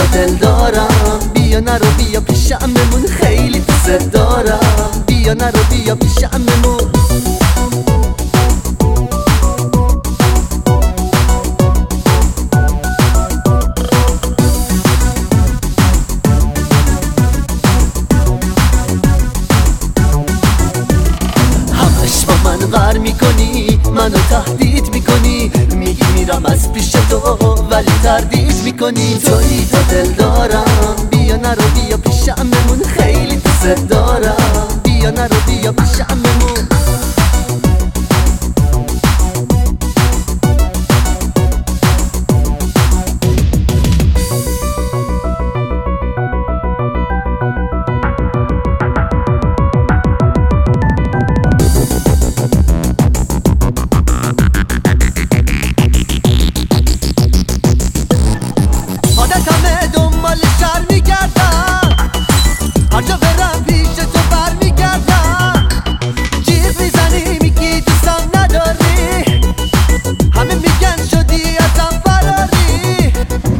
دل دارم، بیا نرو بیا پیشممون، خیلی دوست دارم. بیا نرو بیا پیشممون. غر میکنی، منو تهدید میکنی، میگی میرم از پیش تو ولی تردید میکنی. تویی تا دل دارم، بیا نرو بیا پیشممون، خیلی دوست دارم. بیا نرو بیا پیشممون. هر جا برم پیش تو بر میگردم، جیغ میزنی میگی دوستم نداری، همه میگن شدی ازم فراری.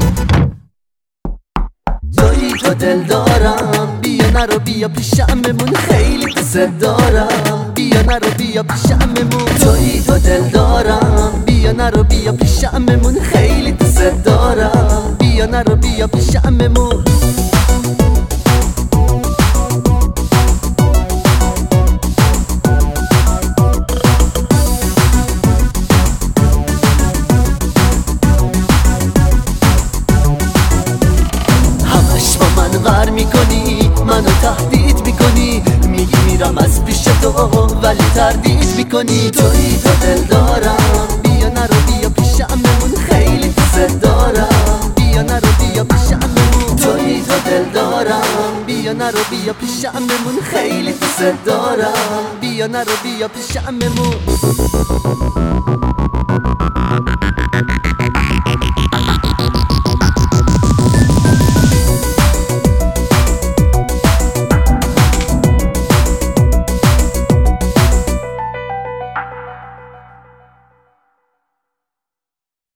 تویی تو دل دارم، بیا نرو بیا پیشممون، خیلی دوست دارم. بیا نرو بیا پیشممون. تویی تو دل دارم، بیا نرو بیا پیشممون، خیلی دوست دارم. بیا نرو بیا پیشممون. غر میکنی، منو تهدید میکنی، میگی میرم از پیش تو ولی تردید میکنی. تویی تا دل دارم، بیا نرو بیا پیشممون، خیلی دوست دارم. بیا نرو بیا پیشممون. تویی تا دل دارم، بیا نرو بیا پیشممون، خیلی دوست دارم. بیا نرو بیا پیشممون.